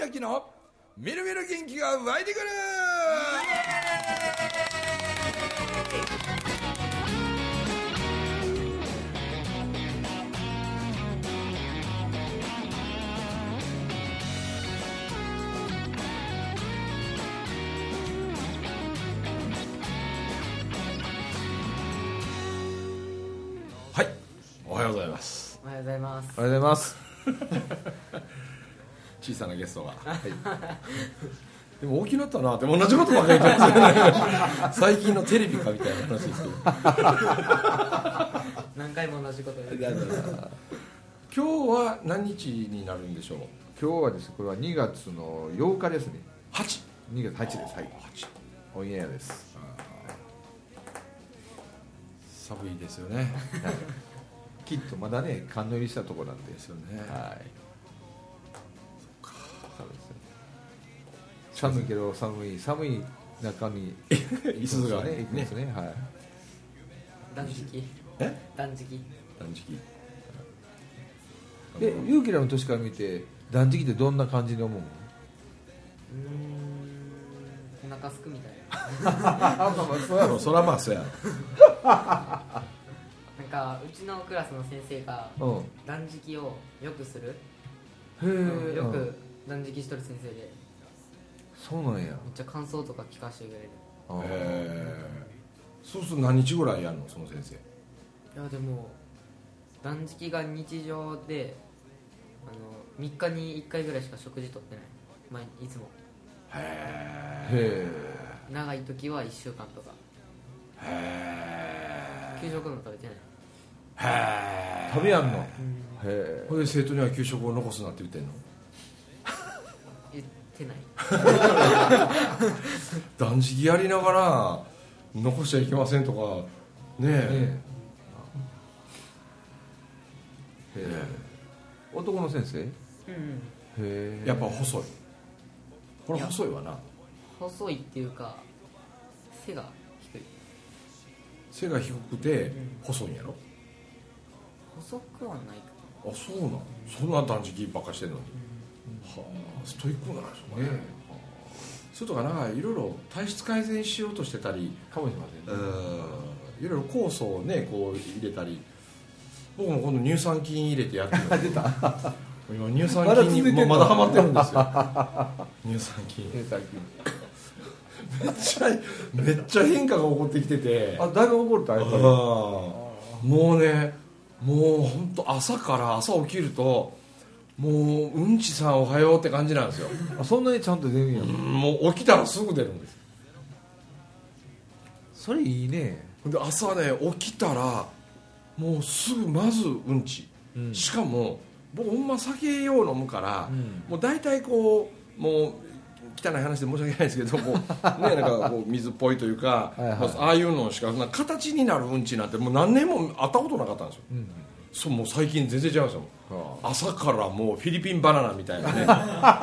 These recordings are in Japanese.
明のみるみる元気が湧いてくる。はい、おはようございます。 おはようございます。 おはようございます。 小さなゲストが、はい、でも大きくなったなって同じことばっかり言ってます最近のテレビかみたいな話ですけど何回も同じこと言う。 今日は何日になるんでしょう。 今日はですね、これは2月の8日ですね。 8、 2月8です。はい。 8、 オンエアです。 寒いですよね。 きっとまだね、寒の入りしたところなんですよね。 はい。寒いけど寒い中にいすがね、 行くんですね。はい。 断食。断食。 断食。 勇気らの年から見て断食ってどんな感じに思う？ お腹すくみたいな。そらまあそうや。 なんかうちのクラスの先生が断食をよくする。よく断食しとる先生で。 そうなんや。めっちゃ感想とか聞かせてくれる。 そうすると何日ぐらいやるのその先生。 いやでも断食が日常で3日に1回ぐらいしか食事とってない。いつも。長い時は1週間とか。給食も食べてない。 食べやんの。 これで生徒には給食を残すなって言ってんの。 言ってない。 断食やりながら残しちゃいけませんとかねえ。 男の先生？ やっぱ細い。これ細いわな。 細いっていうか背が低い。 背が低くて細いんやろ。 細くはないか。 あ、そうなん。そんな断食ばっかしてんのに。はあ、ストイックなんですよね。それとかなんかいろいろ体質改善しようとしてたりかもしれませんね。 いろいろ酵素をねこう入れたり。僕も今度乳酸菌入れてやってる。出た。今乳酸菌にまだハマってるんですよ。乳酸菌。めっちゃ変化が起こってきてて。 あ、だいぶ起こるとやっぱり。 もうね、もう本当朝起きると。もううんちさんおはようって感じなんですよ。 あ、そんなにちゃんと出るんや。 もう起きたらすぐ出るんです。 それいいね。 で朝ね起きたらもうすぐまずうんち、しかも僕ほんま酒よう飲むから、もう大体こうもう汚い話で申し訳ないですけどもね、なんかこう水っぽいというかああいうのしか形になるうんちなんてもう何年も会ったことなかったんですよ。そうもう最近全然違うんですよ。朝からもうフィリピンバナナみたいなね。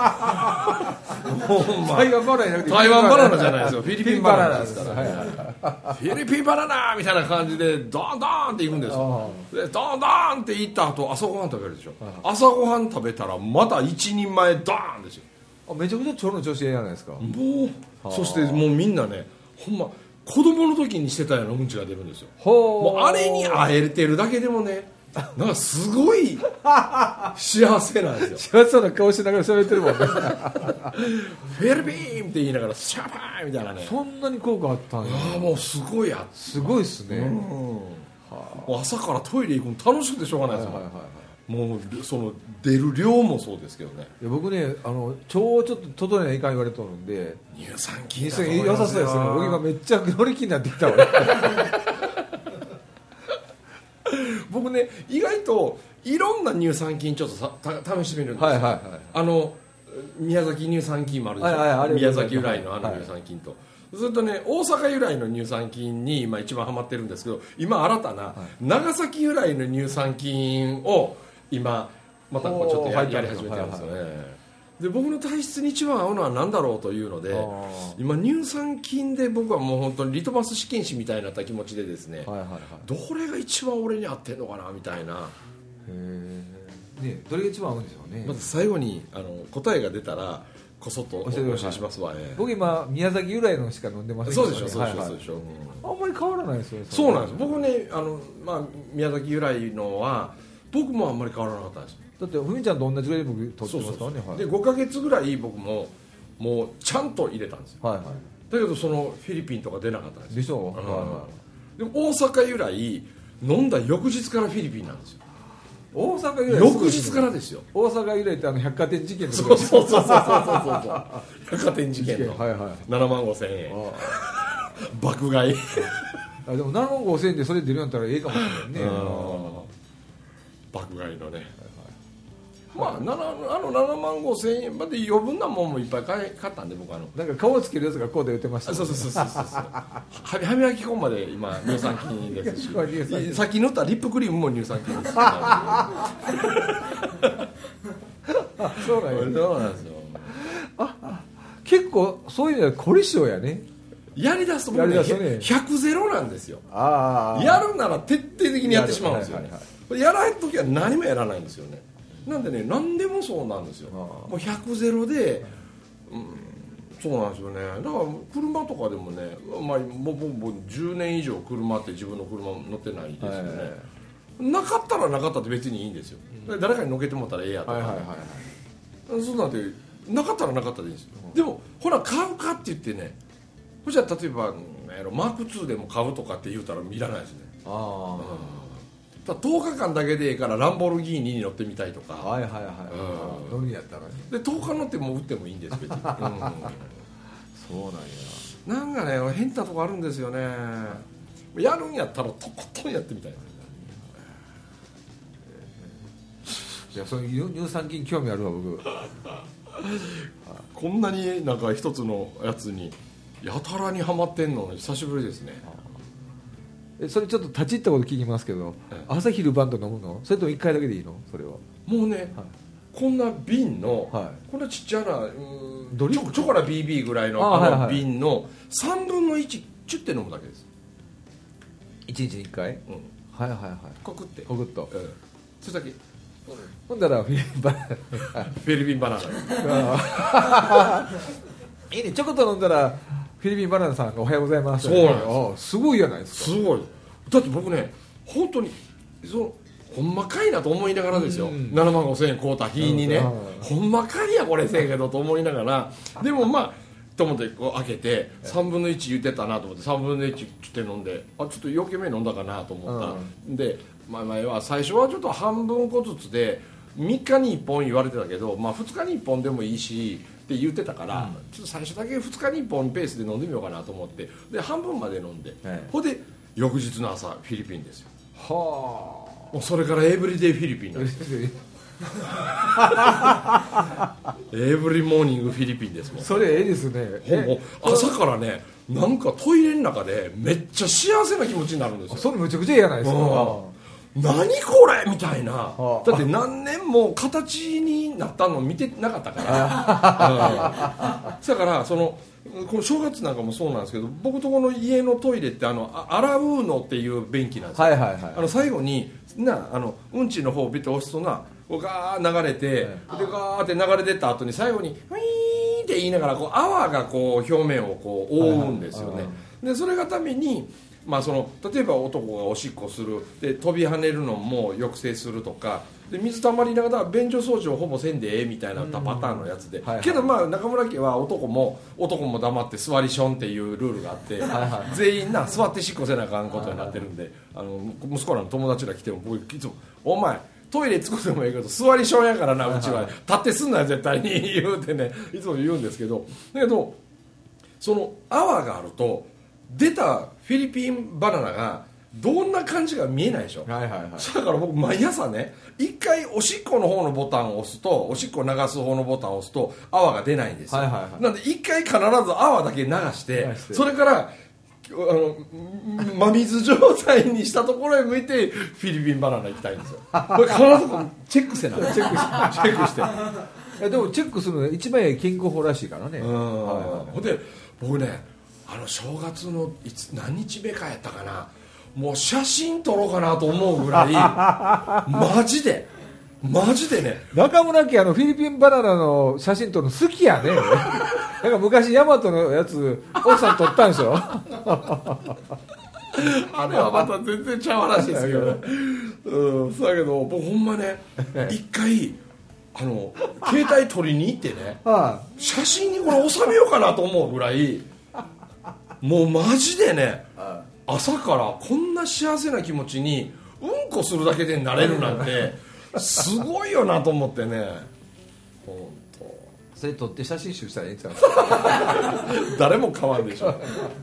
台湾バナナじゃないですよ。フィリピンバナナですからね。フィリピンバナナみたいな感じでドンドンっていくんですよ。でドンドンっていった後朝ごはん食べるでしょ。朝ごはん食べたらまた一人前ドーンですよ。 めちゃくちゃ腸の調子いいじゃないですか。 もうそしてもうみんなねほんま子供の時にしてたようなうんちが出るんですよ。もうあれに会えてるだけでもねなんかすごい幸せなんですよ。 幸せそうな顔しながら喋ってるもんね。 フェルビーンって言いながらシャパーンみたいなね。 そんなに効果あったんや。 もうすごいや。 すごいっすね。 もう朝からトイレ行くの楽しくてしょうがないですもん。もうその出る量もそうですけどね。 いや僕ね腸をちょっと整えないかん言われとるんで乳酸菌良さそうですよ。僕今めっちゃ乗り気になってきたわ。 僕ね意外といろんな乳酸菌ちょっと試してみるんですよ。宮崎乳酸菌もあるでしょ。宮崎由来の乳酸菌と、ずっとね大阪由来の乳酸菌に今一番ハマってるんですけど、今新たな長崎由来の乳酸菌を今またこうちょっとやり始めてるんですよね。で僕の体質に一番合うのは何だろうというので、今乳酸菌で僕はもう本当にリトマス試験紙みたいになった気持ちでですね、どれが一番俺に合ってんのかなみたいな。 ね、どれが一番合うんでしょうね。 まず最後に答えが出たらこそっとお教えしますわ。 僕今宮崎由来のしか飲んでませんけど、ね、 そうでしょ、そうでしょ、 あんまり変わらないですよね。 そうなんです。僕ね、宮崎由来のは僕もあんまり変わらなかったんです。 だってふみちゃんと同じぐらい僕取ってますからね。 で5ヶ月ぐらい僕もうちゃんと入れたんですよ。だけどそのフィリピンとか出なかったんですよ。 でしょ。 でも大阪由来飲んだ翌日からフィリピンなんですよ。 大阪由来翌日からですよ。 大阪由来って百貨店事件のそう百貨店事件の7万5千円爆買いでも7万5千円でそれ出るんやったらええかもしれないね。 爆買いのね、まあ7万5千円まで余分なもんもいっぱい買ったんで、僕なんか顔つけるやつがこうで売ってました、ね、 そう歯磨き粉まで今乳酸菌ですしさっき塗ったリップクリームも乳酸菌ですそうなんですよ。 結構そういうのは凝り性やね。 やりだすと僕ね100ゼロなんですよ。やるなら徹底的にやってしまうんですよね。やらないときは何もやらないんですよね。なんでね、何でもそうなんですよ。もう100ゼロで、そうなんですよね。だから車とかでもね、もう10年以上車って自分の車乗ってないですよね。なかったらなかったって別にいいんですよ。誰かに乗っけてもらったらええやとか、そうなんてなかったらなかったでいいんですよ。でもほら買うかって言ってね、じゃあ例えばマーク2でも買うとかって言うたらいらないですね。10日間だけでいいからランボルギーニに乗ってみたいとか、 乗るんやったらね。 で10日乗っても売ってもいいんです別に。 そうなんや。 なんかね変なとこあるんですよね。やるんやったらとことんやってみたい。 いや、そういう乳酸菌興味あるわ僕。 こんなになんか一つのやつにやたらにハマってんの久しぶりですね。 それちょっと立ち入ったこと聞きますけど、朝昼晩と飲むの？それとも1回だけでいいの？それはもうね、こんな瓶の、こんなちっちゃなチョコラ BB ぐらいの瓶の3分の1チュッて飲むだけです。 1日に1回？ コクってコクっと、 それだけ。 ほんだらフィリピンバナナフィリピンバナナいいね。ちょこっと飲んだらフィリピンバナナさんがおはようございます。 そうなんです。 すごいじゃないですか。 すごい。だって僕ね、本当にほんまかいなと思いながらですよ。7万5千円買うた日にね、ほんまかいやこれせんけどと思いながら、でもまあと思ってこう開けて3分の1言ってたなと思って3分の1って飲んで、ちょっと余計目飲んだかなと思った。で、前は最初はちょっと半分個ずつで3日に1本言われてたけど、2日に1本でもいいしって言ってたから、ちょっと最初だけ2日に1本ペースで飲んでみようかなと思って、で半分まで飲んで、ほんで翌日の朝フィリピンですよ。もうそれからエブリデイフィリピンなんですよ。エブリモーニングフィリピンですもん。 それええですね。 もう朝からね、なんかトイレの中でめっちゃ幸せな気持ちになるんですよ。 それむちゃくちゃ嫌ないですか。 何これみたいな。だって何年も形になったの見てなかったからだからこの正月なんかもそうなんですけど、僕とこの家のトイレってアラウーノっていう便器なんですよ。最後にうんちの方をビッと押すとガー流れて、でガーって流れてった後に最後にウィーンって言いながら泡が表面を覆うんですよね。でそれがために例えば男がおしっこするで飛び跳ねるのも抑制するとかで、水たまりながら便所掃除をほぼせんでええみたいなパターンのやつで、けど中村家は男も黙って座りションっていうルールがあって、全員座ってしっこせなあかんことになってるんで、息子らの友達が来ても僕いつもお前トイレ作ってもいいけど座りションやからな、うちは立ってすんなよ絶対に言うてね、いつも言うんですけど、だけどその泡があると出たフィリピンバナナがどんな感じか見えないでしょ。だから僕毎朝ね、一回おしっこの方のボタンを押すと、おしっこを流す方のボタンを押すと泡が出ないんですよ。なんで一回必ず泡だけ流してそれから真水状態にしたところへ向いてフィリピンバナナ行きたいんですよ。これ必ずチェックせなチェックしてでもチェックするのが一番健康法らしいからね。 ほんで僕ね、正月の何日目かやったかな、もう写真撮ろうかなと思うぐらいマジでマジでね、 中村家フィリピンバナナの写真撮るの好きやねなんか昔ヤマトのやつ奥さん撮ったんでしょあれはまた全然ちゃう話ですけどねそうだけど僕ほんまね一回携帯撮りに行ってね写真にこれ収めようかなと思うぐらいもうマジでね朝からこんな幸せな気持ちにうんこするだけでなれるなんてすごいよなと思ってね本当それ撮って写真集したらいいんちゃう誰も買わんでしょ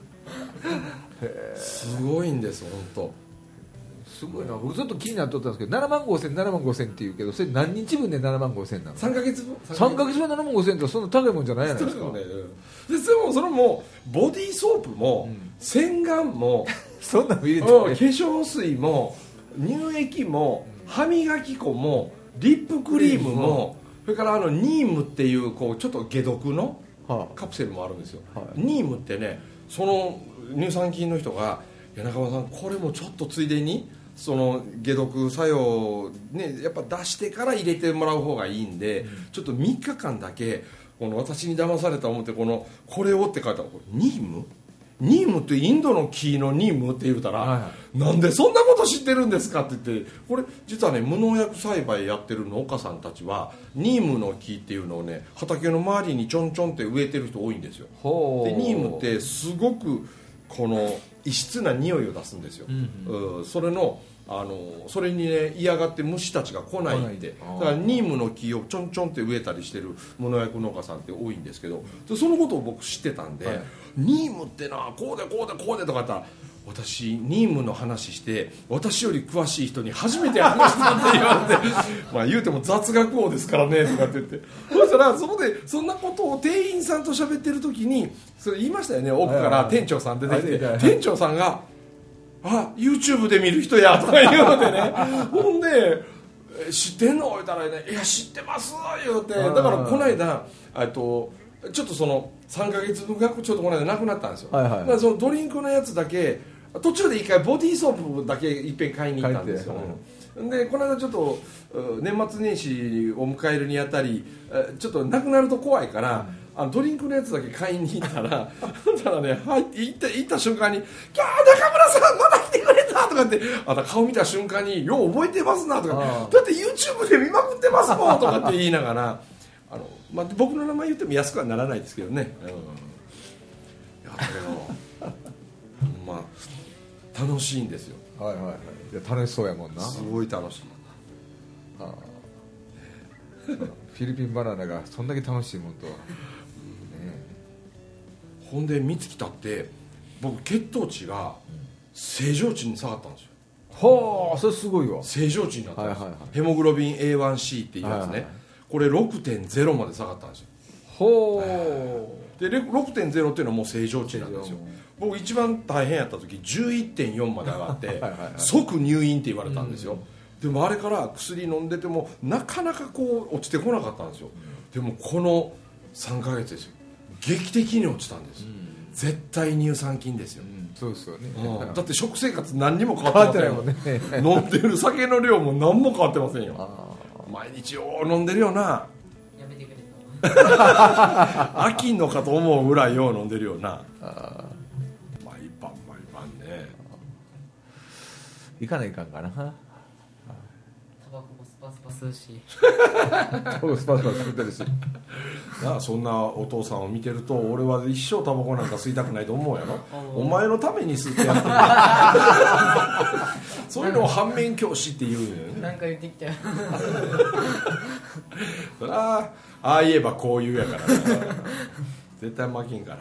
すごいんです本当すごいな。僕ずっと気になっとったんですけど7万5000って言うけどそれ何日分で7万5000なの 3ヶ月分 3ヶ月分7万5000ってそんな高いもんじゃないじゃないですか。 でもそれもボディーソープも、洗顔もそんなの入れて化粧水も乳液も歯磨き粉もリップクリームもそれからニームっていうちょっと解毒のカプセルもあるんですよ、ニームってねその乳酸菌の人が中村さんこれもちょっとついでにその解毒作用ねやっぱ出してから入れてもらう方がいいんで、ちょっと3日間だけ私に騙された思ってこれをって書いたらニームってインドの木のニームって言うたら、なんでそんなこと知ってるんですかって言ってこれ実はね無農薬栽培やってる農家さんたちはニームの木っていうのをね畑の周りにちょんちょんって植えてる人多いんですよ。でニームってすごく異質な匂いを出すんですよ、それにね嫌がって虫たちが来ないってだからニームの木をちょんちょんって植えたりしてる無農薬農家さんって多いんですけどそのことを僕知ってたんで、ニームってなこうでこうでこうでとか言ったら私ニームの話して私より詳しい人に初めて話したって言われてまあ言うても雑学王ですからねとかって言ってそしたらそこでそんなことを店員さんと喋ってる時にそれ言いましたよね。奥から店長さん出てきて店長さんがYouTube で見る人やとか言うのでねほんで知ってんの言ったらねいや知ってます言うてだからこの間ちょっとその3ヶ月分がちょっとこの間なくなったんですよ、だからそのドリンクのやつだけ途中で一回ボディーソープだけいっぺん買いに行ったんですよ、でこの間ちょっと年末年始を迎えるにあたりちょっとなくなると怖いからドリンクのやつだけ買いに行ったらただね行った瞬間に「キャー中村さんまた来てくれた!」とかって顔見た瞬間に「よう覚えてますな」とか「だって YouTube で見まくってますもん」とかって言いながら僕の名前言っても安くはならないですけどね、いやだけどまあ楽しいんですよ。 いや楽しそうやもんな。 すごい楽しい。 フィリピンバナナがそんだけ楽しいもんと、 ほんで三月経って僕血糖値が正常値に下がったんですよ。 それすごいわ。 正常値になったんです、ヘモグロビン A1C っていうやつね、これ 6.0 まで下がったんですよ。で 6.0 っていうのはもう正常値なんですよ。僕一番大変やった時 11.4 まで上がって即入院って言われたんですよ、でもあれから薬飲んでてもなかなか落ちてこなかったんですよ。でもこの3ヶ月ですよ劇的に落ちたんです、絶対乳酸菌ですよ、 そうですよね、 だって食生活何にも変わってませんよね飲んでる酒の量も何も変わってませんよ。毎日飲んでるよな。 やめてくれ飽きんのかと思うぐらいよう飲んでるよな。毎晩ね行かないかんかな。 タバコもスパスパ吸うしスパスパ吸ってるしそんなお父さんを見てると俺は一生タバコなんか吸いたくないと思うやろお前のために吸ってやってるそういうのを反面教師って言うのよね。 なんか言ってきたよそりゃああ言えばこう言うやからね絶対負けんから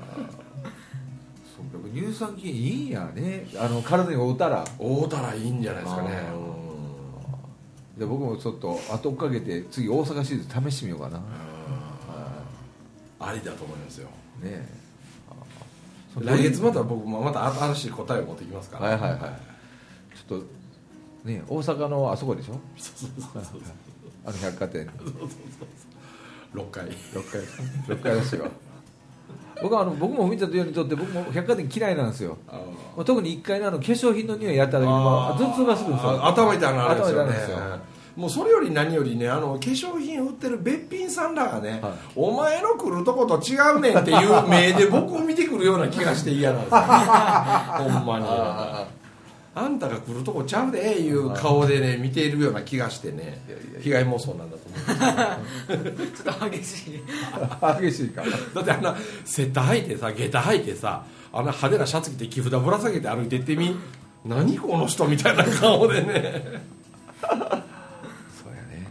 乳酸菌いいんやね。体に合うたらいいんじゃないですかね。 で僕もちょっと後追っかけて次大阪シリーズ試してみようかな。 ありだと思いますよね。 来月また僕もまた新しい答えを持ってきますから、 ちょっとね大阪のあそこでしょ。百貨店 6階ですよ。僕も見たようにとって僕も百貨店嫌いなんですよ。特に1階の化粧品の匂いやった時に頭痛がするんですよ。 頭痛くなるんですよね。 もうそれより何よりね、化粧品売ってるべっぴんさんらがね、お前の来るとこと違うねんっていう目で僕を見てくるような気がして嫌なんですよほんまにあんたが来るとこちゃうでいう顔でね見ているような気がしてね、被害妄想なんだと思うんですちょっと激しい激しいかだってセッター履いてさ、下駄履いてさ、派手なシャツ着て木札ぶら下げて歩いてってみ、何この人みたいな顔でねそうやね。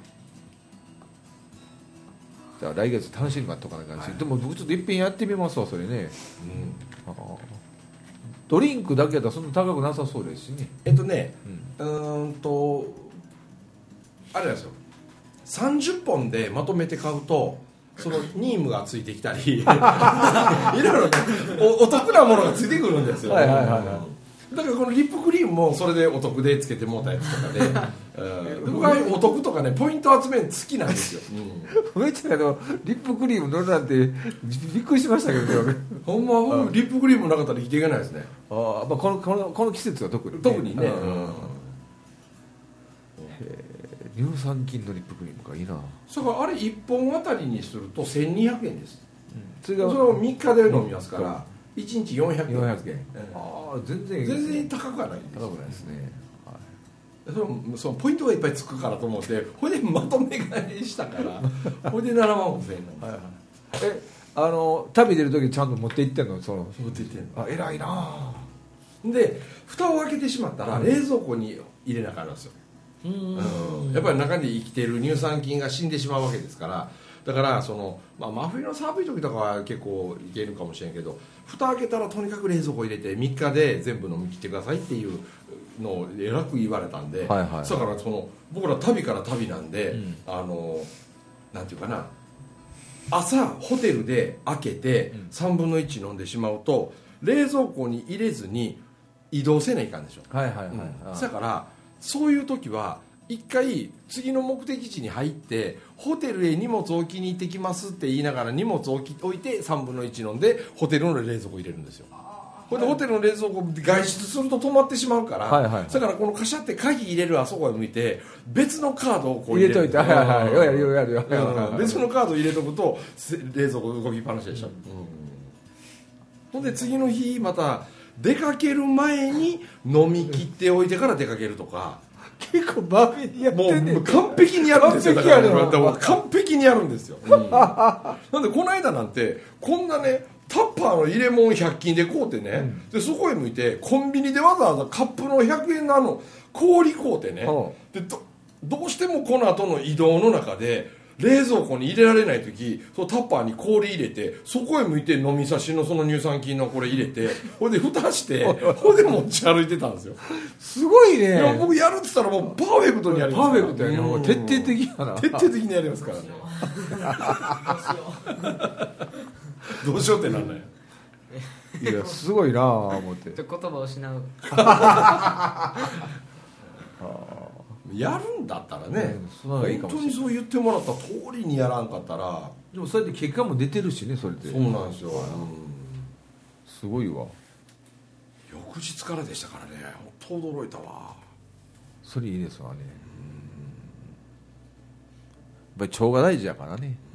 じゃあ来月楽しみになっとかな感じ、でも僕ちょっと一品やってみますわそれね、ドリンクだけだとそんな高くなさそうですしね。 あれなんですよ、30本でまとめて買うとそのニームがついてきたりいろいろ、ね、お得なものがついてくるんですよ、だからこのリップクリームもそれでお得でつけてもうたやつとかで僕はお得とかねポイント集めるの好きなんですよ、 めっちゃリップクリーム乗るなんてびっくりしましたけどねほんま僕リップクリームなかったら生きていけないですね。 この季節は特にね、乳酸菌のリップクリームかいいな。 それからあれ1本あたりにすると1200円です、それを3日で飲みますから、1日400円、 全然高くはないです、 高くないですね、 そのポイントがいっぱいつくからと思ってほいでまとめ買いしたからほいで7万5000円なんです、 旅出る時ちゃんと持って行ってんの？持って行ってんの。 偉いな。 で蓋を開けてしまったら冷蔵庫に入れなきゃなるんですよ。やっぱり中に生きている乳酸菌が死んでしまうわけですから、だから真冬の寒い時とかは結構いけるかもしれんけど、蓋開けたらとにかく冷蔵庫入れて3日で全部飲み切ってくださいっていうのをえらく言われたんで、だから僕ら旅から旅なんで、なんていうかな、朝ホテルで開けて3分の1飲んでしまうと冷蔵庫に入れずに移動せないかんでしょ。だからそういう時は一回次の目的地に入ってホテルへ荷物を置きに行ってきますって言いながら荷物を置いて3分の1飲んでホテルの冷蔵庫入れるんですよ。これでホテルの冷蔵庫で外出すると止まってしまうから、だからこのカシャって鍵入れるあそこへ向いて別のカードをこう入れといて、別のカード入れとくと冷蔵庫動きっぱなしでしょ、ほんで次の日また出かける前に飲み切っておいてから出かけるとか、 結構バーベにやってんねん。 もう完璧にやるんですよ。だから完璧にやるんですよ、なんでこの間なんてこんなねタッパーの入れ物100均で買うてね、でそこへ向いてコンビニでわざわざカップの100円の氷買うてね、で どうしてもこの後の移動の中で冷蔵庫に入れられない時、そのタッパーに氷入れてそこへ向いて飲み差しのその乳酸菌のこれ入れてほいで蓋してほいで持ち歩いてたんですよ。 すごいね。 いや僕やるって言ったらもうパーフェクトにやりますから。 パーフェクトやね、もう徹底的やな。 徹底的にやりますからねどうしようってなんない。 いやすごいなぁ思って。 言葉を失うやるんだったらね、本当にそう言ってもらった通りにやらんかったら。 でもそれで結果も出てるしね、それで。 そうなんですよ、 すごいわ。 翌日からでしたからね、本当驚いたわ。 それいいですわね。やっぱり腸が大事やからね。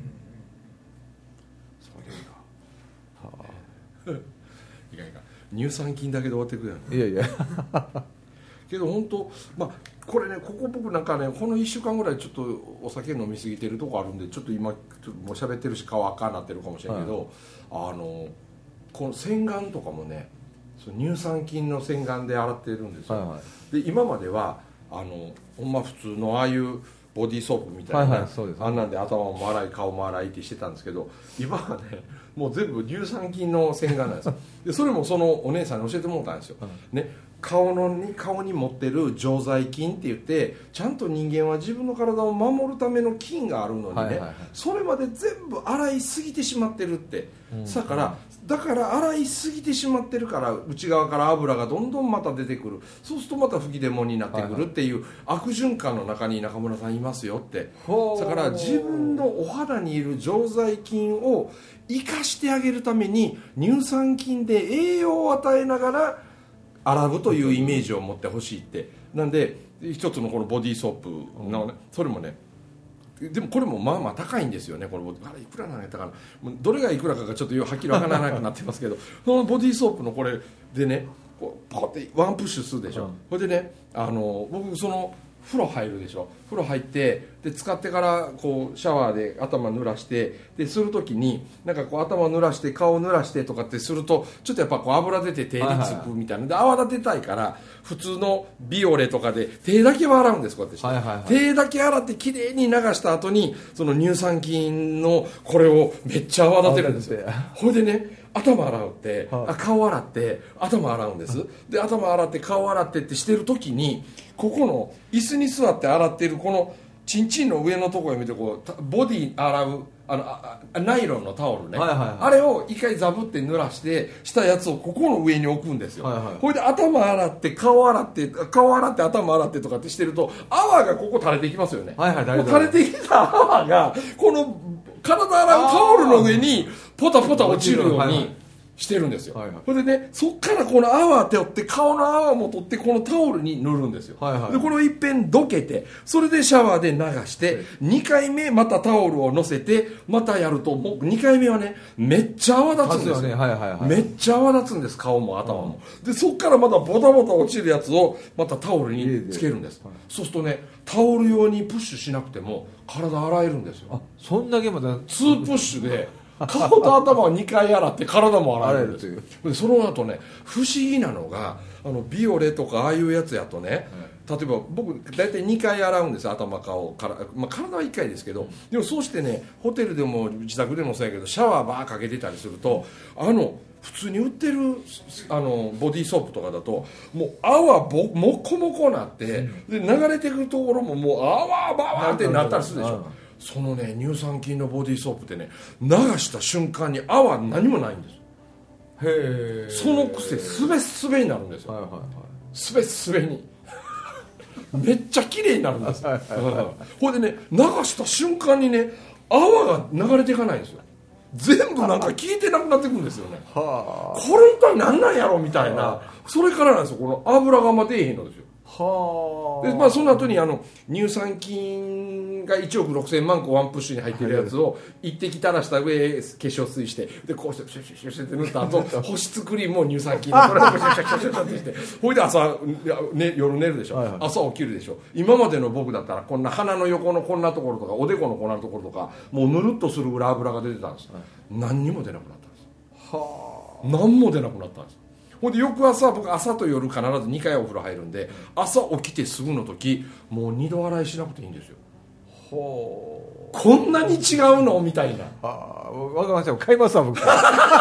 そういういかんいかん、乳酸菌だけで終わってくるやん。 いやいやけど本当、これね、ここ僕なんかね、この1週間ぐらいちょっとお酒飲みすぎてるとこあるんで、ちょっと今ちょっともう喋ってるし顔赤になってるかもしれんけど、この洗顔とかもね、その乳酸菌の洗顔で洗ってるんですよ、で今まではほんま普通のああいうボディーソープみたいな、あんなんで頭も洗い顔も洗いってしてたんですけど、今はねもう全部乳酸菌の洗顔なんですよでそれもそのお姉さんに教えてもらったんですよ、ね、顔に持ってる常在菌って言って、ちゃんと人間は自分の体を守るための菌があるのにね、それまで全部洗いすぎてしまってるって、だから洗いすぎてしまってるから内側から油がどんどんまた出てくる、そうするとまた吹き出物になってくるっていう悪循環の中に中村さんいますよって。だから自分のお肌にいる常在菌を生かしてあげるために乳酸菌で栄養を与えながら洗うというイメージを持ってほしいって。なんで一つのこのボディーソープの、ね、それもね、でもこれもまあまあ高いんですよね。これあれいくらなんやったかな、どれがいくらかがちょっとはっきりわからなくなってますけどそのボディーソープのこれでね、こうポコってワンプッシュするでしょ、それでね、僕その風呂入るでしょ。風呂入ってで使ってからこうシャワーで頭濡らしてでするときになんかこう頭濡らして顔濡らしてとかってするとちょっとやっぱこう油出て手につくみたいなで泡立てたいから普通のビオレとかで手だけは洗うんです。こうやってして、手だけ洗ってきれいに流した後にその乳酸菌のこれをめっちゃ泡立てるんですよ。これでね頭洗うって、顔洗って頭洗うんです。で頭洗って顔洗ってってしてる時にここの椅子に座って洗ってるこのチンチンの上のところを見てこうボディ洗うナイロンのタオルね、あれを一回ザブって濡らしてしたやつをここの上に置くんですよ。これで頭洗って顔洗って頭洗ってとかってしてると泡がここ垂れていきますよね。垂れてきた泡がこの体洗うタオルの上にポタポタ落ちるようにしてるんですよ。それでね、そっからこの泡取って顔の泡も取ってこのタオルに塗るんですよ。でこれをいっぺんどけてそれでシャワーで流して2回目またタオルを乗せてまたやるともう2回目はねめっちゃ泡立つんですよ。めっちゃ泡立つんです。顔も頭も。でそっからまたボタボタ落ちるやつをまたタオルにつけるんです。そうするとねタオル用にプッシュしなくても体洗えるんですよ。 そんだけまだ 2プッシュで顔と頭を2回洗って体も洗えるんですよ。でその後ね不思議なのがビオレとかああいうやつやとね、例えば僕大体2回洗うんです。頭顔から、体は1回ですけど、でもそうしてねホテルでも自宅でもそうやけどシャワーバーかけてたりすると普通に売ってるボディーソープとかだともう泡もこもこなって、で流れてくるところももう泡バワーってなったりするでしょ。そのね乳酸菌のボディーソープってね流した瞬間に泡何もないんです。へえ。そのくせすべすべになるんですよ。すべすべにめっちゃ綺麗になるんです。ほいでね流した瞬間にね泡が流れていかないんですよ。全部なんか効いてなくなっていくんですよね。これ一体何なんやろみたいな。それからなんですよ。この油があんま出えへんのですよ。でその後に乳酸菌が1億6000万個ワンプッシュに入ってるやつを一滴垂らした上化粧水してでこうしてシュシュシュシュって塗った後保湿クリームを乳酸菌のこれをシュシュシュシュシュってしてほいで夜寝るでしょ、朝起きるでしょ。今までの僕だったらこんな鼻の横のこんなところとかおでこのこんなところとかもうぬるっとするぐらい油が出てたんです。何にも出なくなったんです。何も出なくなったんです。ほんで翌朝僕朝と夜必ず2回お風呂入るんで朝起きてすぐの時もう2度洗いしなくていいんですよ。こんなに違うのみたいな。 分かりました。買いますわ僕。 ど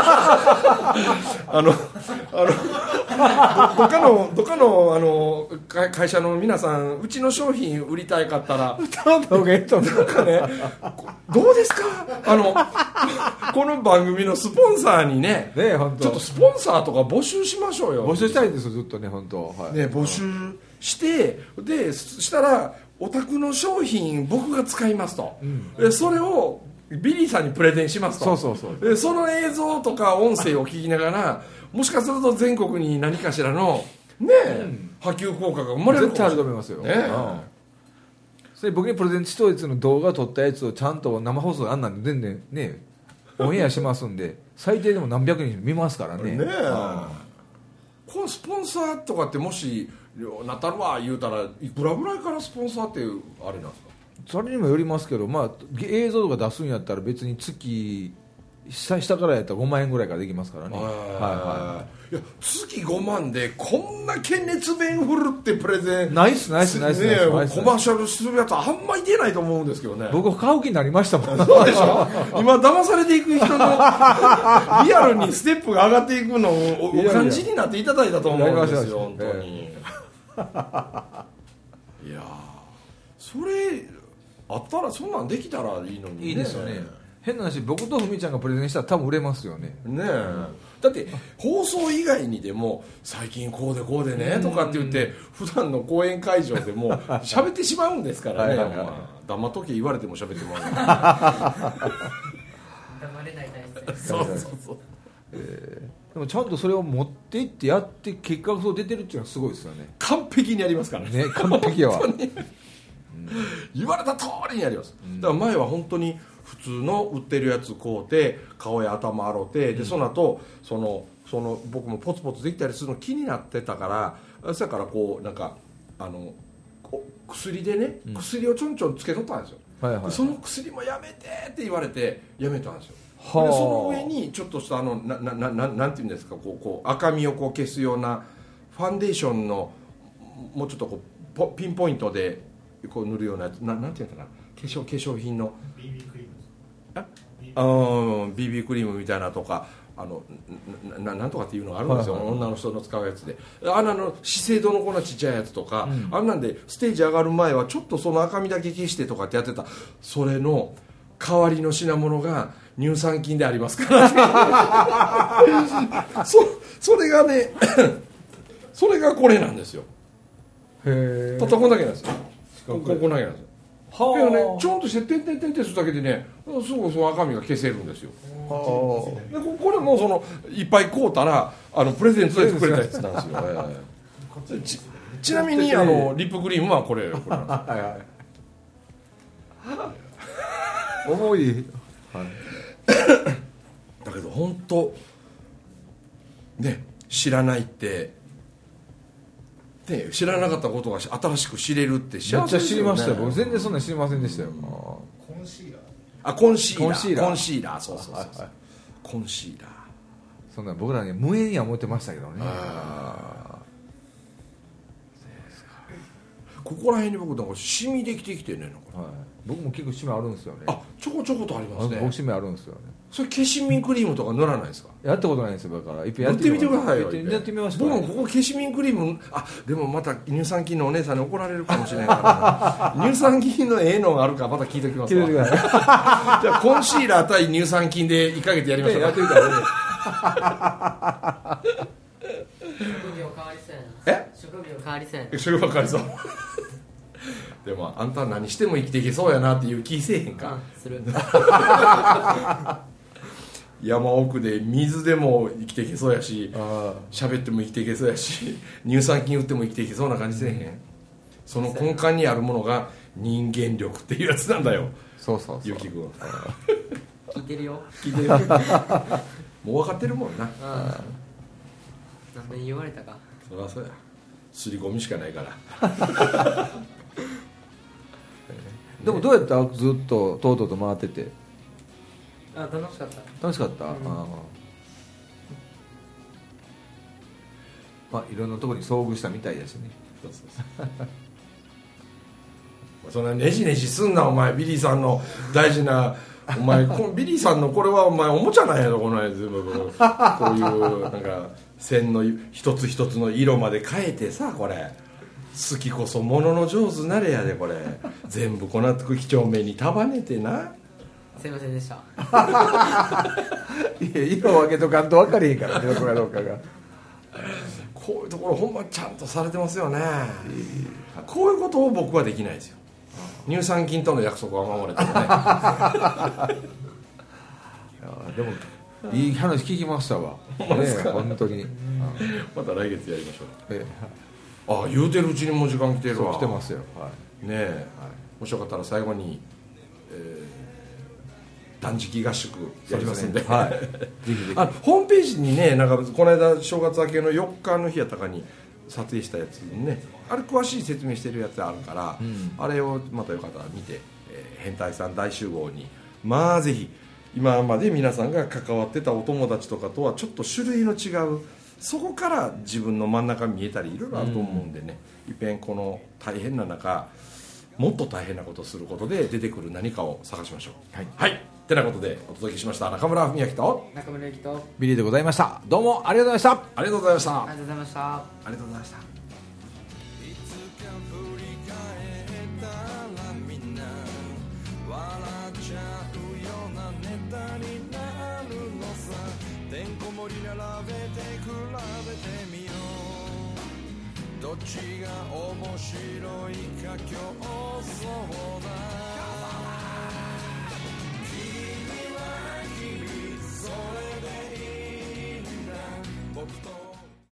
っかの会社の皆さんうちの商品売りたいかったらなんかねどうですかこの番組のスポンサーにねちょっとスポンサーとか募集しましょうよ。 募集したいんですよずっとね本当、 ね募集してでしたらお宅の商品僕が使いますと、それをビリーさんにプレゼンしますと。その映像とか音声を聞きながらもしかすると全国に何かしらのね、波及効果が生まれるかもしれない。絶対あると思いますよ、それ僕にプレゼント当日の動画を撮ったやつをちゃんと生放送あんなんで全然ねオンエアしますんで最低でも何百人見ますからね。このスポンサーとかってもしなったるわ言うたらいくらぐらいからスポンサーってあれなんですか。それにもよりますけど、映像とか出すんやったら別に月下からやったら5万円ぐらいからできますからね。いや月5万でこんな県熱弁振るってプレゼンナイスコマーシャルするやつあんまいてないと思うんですけどね。僕買う気になりましたもん。そうでしょ。今騙されていく人のリアルにステップが上がっていくのをお感じになっていただいたと思うんですよ本当に。いやそれあったらそんなんできたらいいのにね。いいですよね。変な話僕とふみちゃんがプレゼンしたら多分売れますよね。だって放送以外にでも最近こうでねとかって言って普段の講演会場でも喋ってしまうんですからね。黙っとけ言われても喋ってもらう。 黙れないタイプ。 そう。 でもちゃんとそれを持っていってやって結果がそう出てるっていうのはすごいですよね。 完璧にやりますからね。 完璧やわ。 言われた通りにやります。だから前は本当に普通の売ってるやつ買うて顔や頭洗うて、でその後その僕もポツポツできたりするの気になってたから、そやからこうなんか薬でね、薬をちょんちょんつけとったんですよ、はいはい、その薬もやめてって言われてやめたんですよ。でその上にちょっとしたなんていうんですか、こう赤みをこう消すようなファンデーションのもうちょっとこうピンポイントでこう塗るようなやつ、なんていうかな、化粧品の BB クリーム、 BB クリームみたいなとかなんとかっていうのがあるんですよ、はいはい、女の人の使うやつで、資生堂のこんなちっちゃいやつとか、あんなんでステージ上がる前はちょっとその赤みだけ消してとかってやってた、それの代わりの品物が乳酸菌でありますからそれがねそれがこれなんですよ。 へえ。 たったこんだけなんですよ。こんだけなんですよ。はあ、ね、ちょんとして点々点々するだけでね、すぐその赤みが消せるんですよ。はあ、でこれもいっぱい買うたらプレゼントでくれたやつなんですよ。ちなみにリップクリームはこれなんです。はいはい、重い、はい、 だけど本当ね、知らないって知らなかったことが新しく知れるって幸せですよね。 めっちゃ知りましたよ。僕全然そんな知りませんでしたよ。 コンシーラー、 コンシーラー、そう、はいはい、コンシーラー、 そんな僕らね無縁には思ってましたけどね。 ここら辺に僕なんかシミできてきてね、なんか、 はい、僕も結構シミあるんですよね。 ちょこちょことありますね。 僕シミあるんですよね。 それ消しミンクリームとか塗らないですか？ やったことないんですよ。だからやってみてくださいよ。 やってみました。 僕もここ消しミンクリーム、でもまた乳酸菌のお姉さんに怒られるかもしれないから乳酸菌ののがあるからまた聞いておきますわ。じゃあコンシーラー対乳酸菌で1ヶ月やりましょうか。やってみたらね。 職業変わりそうやな。職業変わりそうやな。 職業変わりそうでもあんた何しても生きていけそうやなっていう気せえへんか。 する山奥で水でも生きていけそうやし、喋っても生きていけそうやし、乳酸菌打っても生きていけそうな感じせえへん。その根幹にあるものが人間力っていうやつなんだよ。 そうゆきくん聞いてるよ。 聞いてるもう分かってるもんな。 何で言われたか。 そりゃそうや、すり込みしかないからでもどうやったずっととうとうと回ってて。 楽しかった。 楽しかった、いろんなところに遭遇したみたいだしね。 そんなねじねじすんなお前。ビリーさんの大事なお前ビリーさんのこれはお前おもちゃなんやろ、この全部こういうなんか線の一つ一つの色まで変えてさ、これ好きこそものの上手なれやで、これ全部こんな几帳面に束ねてな。 すいませんでした。 いや、色分けとかんと分かれへんからね、どこかどうかが。 こういうところほんまちゃんとされてますよね。こういうことを僕はできないですよ。乳酸菌との約束は守れてるね。 でもいい話聞きましたわ。本当に。 また来月やりましょう。言うてるうちにもう時間来てるわ。 来てますよ。 ねえ、もしよかったら最後に断食合宿やりますんで、ホームページにね、なんかこの間正月明けの4日の日やったかに撮影したやつにね、あれ詳しい説明してるやつあるから、あれをまたよかったら見て、変態さん大集合にぜひ今まで皆さんが関わってたお友達とかとはちょっと種類の違う、そこから自分の真ん中見えたりいろいろあると思うんでね、いっぺんこの大変な中もっと大変なことをすることで出てくる何かを探しましょう。はい、てなことでお届けしました中村文明と中村ゆきとビリーでございました。どうもありがとうございました。 ありがとうございました。 ありがとうございました。 ありがとうございました。てんこ盛り並べて比べてみよう、どっちが面白いか競争だ。